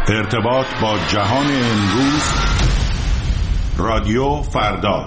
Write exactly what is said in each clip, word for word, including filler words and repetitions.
ارتباط با جهان امروز، رادیو فردا.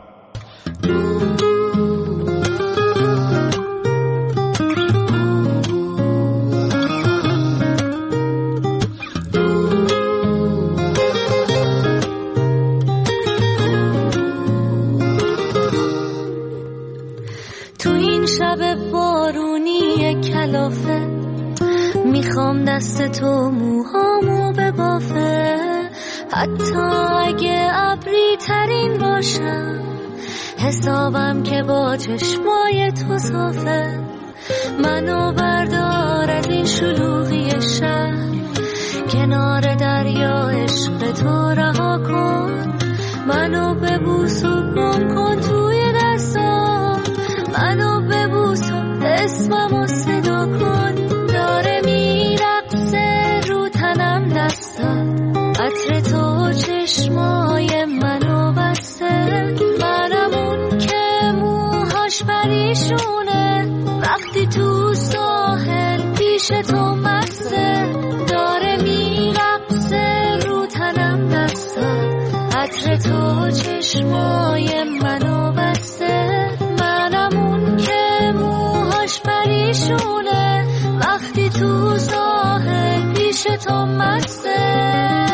تو این شب بارونی کلافه میخوام دست تو موهامو ببافه، حتی اگه ابری ترین باشم حسابم که با چشمای تو صافه. منو بردار از این شلوغی شهر، کنار دریا عشق تو رها کن. منو ببوس و گم کن توی دستام، منو ببوس و اسممو صدا کن. داره میرقصه رو تنم دستات، عطر تو چشمای منو بسته. منم اون که موهاش پریشونه، وقتی تو ساحل پیش تو مسته. داره میرقصه رو تنم دستات، عطر تو چشمای منو بسته. منم اون که موهاش پریشونه، وقتی تو ساحل پیش تو مسته.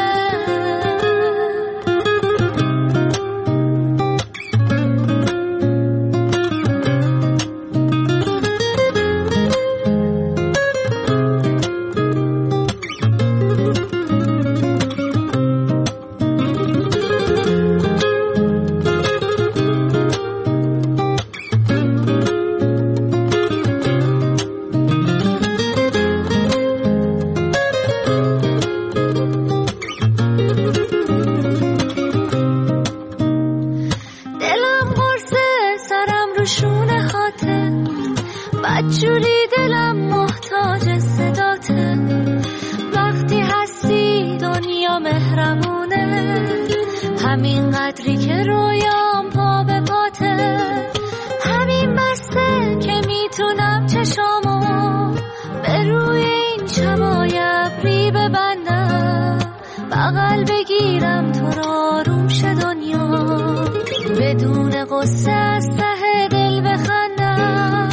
بدجوری دلم محتاج صداته، وقتی هستی دنیا مهرمونه. همین قدری که رویام پا به پاته، همین بسته که میتونم چشامو به روی این شبای ابری ببندم. بغل بگیرم تو رو آروم شه دنیا، بدون قصه از ته دل بخندم.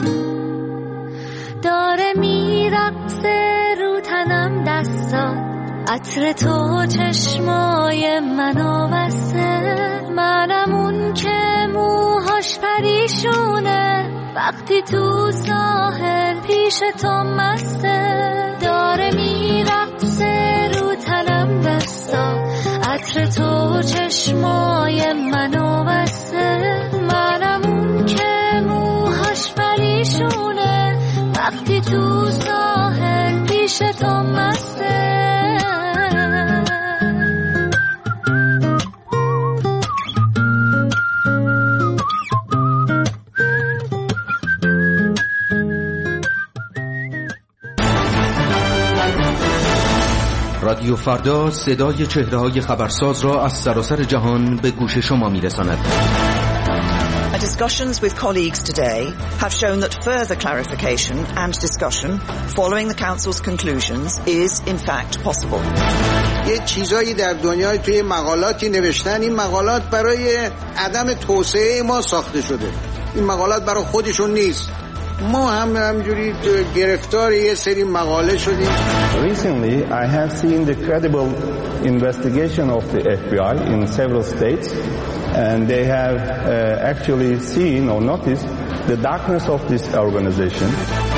داره میرقصه رو تنم دستات، عطر تو چشمای منو بسته. منم اون که موهاش پریشونه، وقتی تو ساحل پیش تو مسته. داره میرقصه رو تنم دستات، عطر تو چشمای منو بسته. منم اون که موهاش پریشونه، وقتی تو ساحل پیش تو مسته. رادیو فردا صدای چهره‌های خبرساز را از سراسر جهان به گوش شما می‌رساند. Discussions with colleagues today have shown that further clarification and discussion following the Council's conclusions is in fact possible. یه چیزایی در دنیای توی مقالاتی نوشتن، این مقالات برای عدم توسعه ما ساخته شده، این مقالات برای خودشون نیست. ما هم همجوری گرفتار یه سری مقاله شدیم. Recently I have seen the credible investigation of the F B I in several states, and they have uh, actually seen or noticed the darkness of this organization.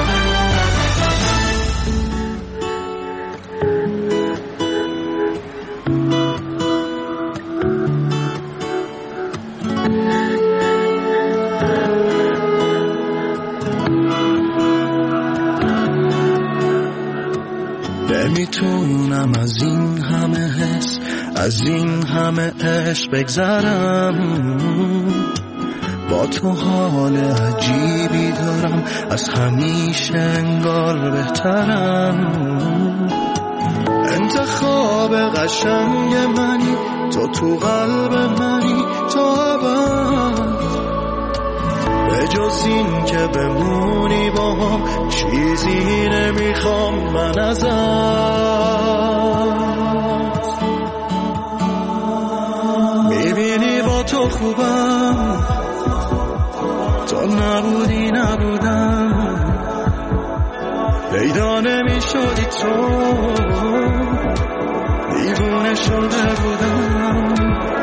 نمیتونم از این همه حس، از این همه عشق بگذرم. با تو حال عجیبی دارم، از همیشه انگار بهترم. انتخاب قشنگ منی، تو تو قلب منی تو ابد. به جز این که بمونی با هم چیزی نمیخوام من ازت. تو دیوونه شده بودم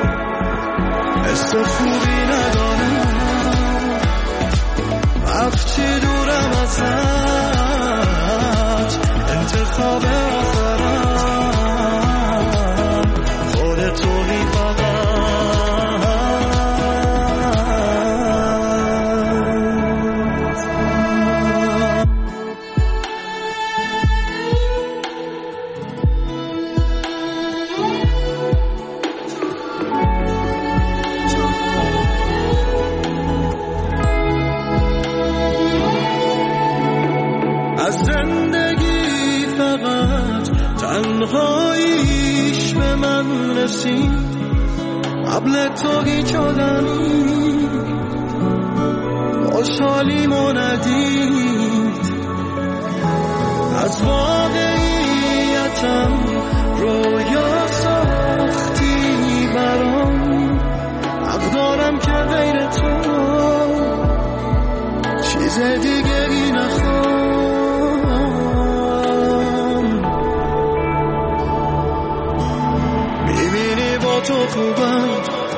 حس خوبی ندارم وقتی دورم ازت انتخاب آخرم خودتونی فقط از زندگی فقط تنهاییش به من رسید قبل تو هیچ آدمی خوشحالیمو ندید از واقعیتم رویا ساختی برام حق دارم که غیر تو چیز دیگری نخوام تو خوبم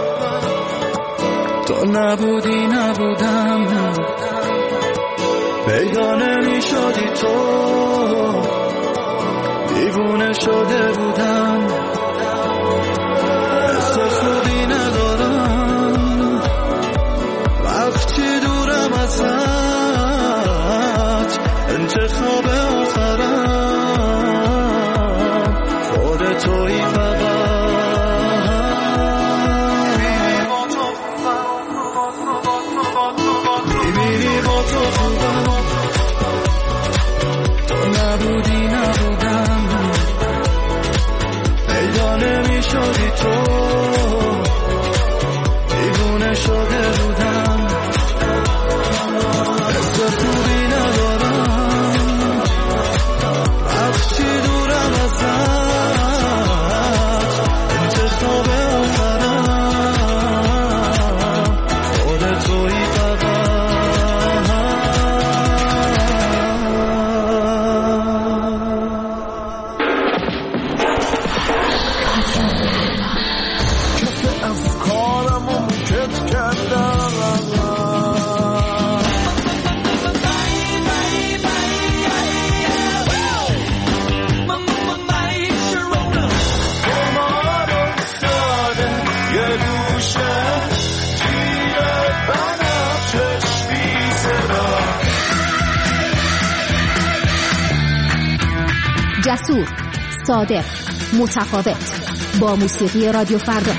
تو نبودی نبودم پیدا نمی شدی تو دیوونه شده بودم حس خوبی ندارم وقتی دورم ازت انتخاب آخرم خودتویی فقط نبودی نبودم پیدا نمی شدی تو دیوونه شده بودم حس خوبی ندارم وقتی دورم ازت انتخاب آخرم خودتویی فقط جسور، صادق، متفاوت با موسیقی رادیو فردا.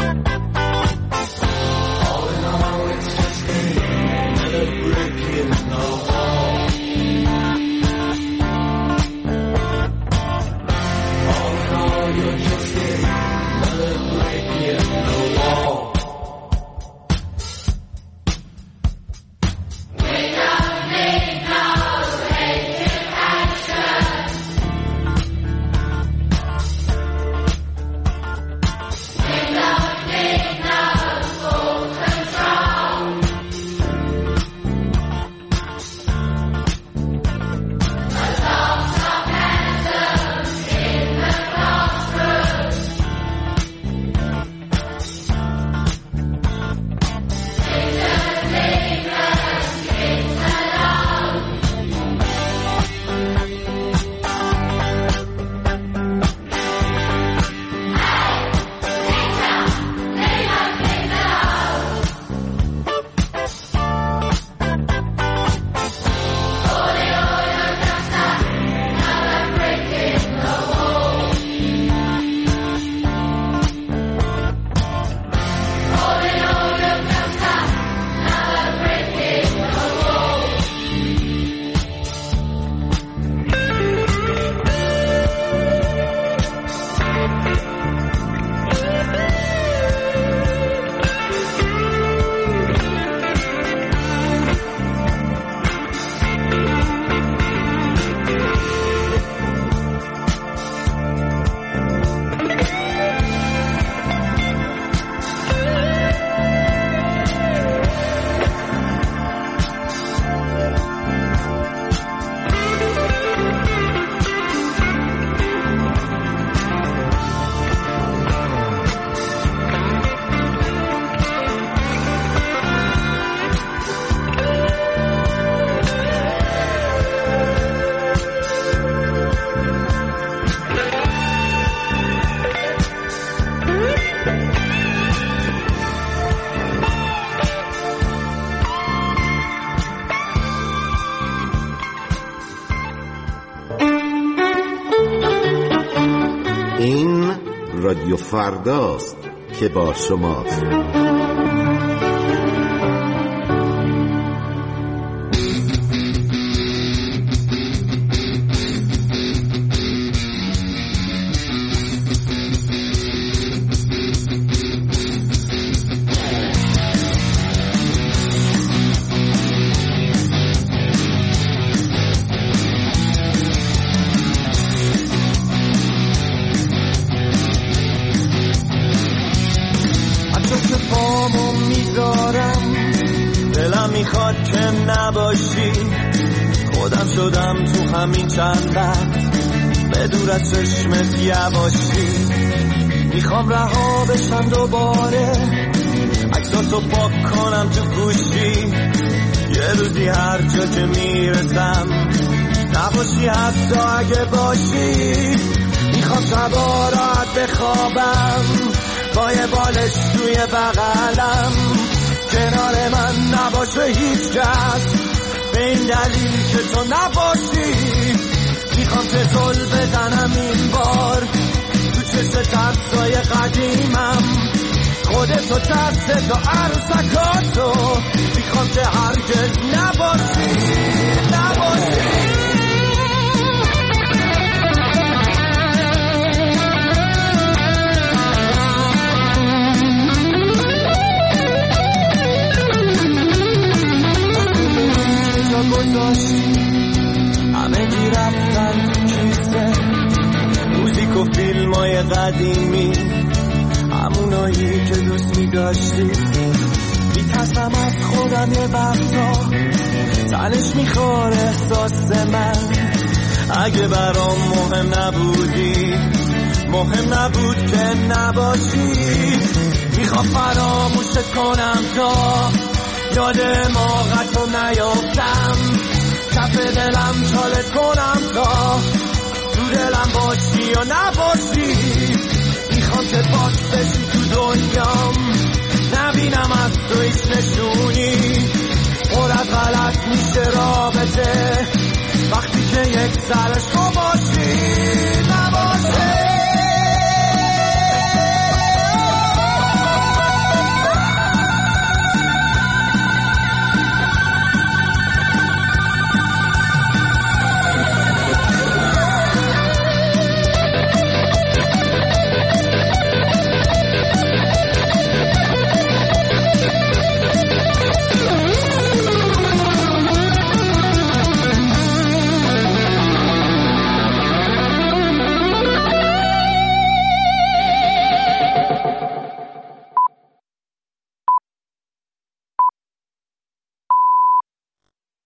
All in all, it's just another brick in the رادیو فرداست که با شماست. میخواد که نباشی، خودم شدم تو همین چند وقت به دور از چشمت یواشی. میخوام رها بشم دوباره، عکساتو پاک کنم تو گوشی، یه روزی هر جا که میرسم نباشی حتی اگه باشی. میخوام شبا راحت بخوابم با یه بالش توی بغلم، کنار من نباشه هیچ کس به این دلیل که تو نباشی. میخوام که زل بزنم این بار تو چشم ترسای قدیمم، خودتو دست تو عروسکاتو. میخوام که هرگز نباشی نباشی. همه گی رفتن تو کیسه، موزیک و فیلم های قدیمی، همونایی که دوست می داشتی. میترسم از خودم یه وقتا، تنش میخوره احساس من. اگه برام مهم نبودی، مهم نبود که نباشی. میخوام فراموشت کنم تا یاد موقعتو نیافتم، کف دلم چالت کنم تا تو دلم باشی یا نباشی. میخوام که باز بشی تو دنیام، نبینم از تو هیچ نشونی. پر از غلط میشه رابطه وقتی که یک سرش تو باشی نباشی.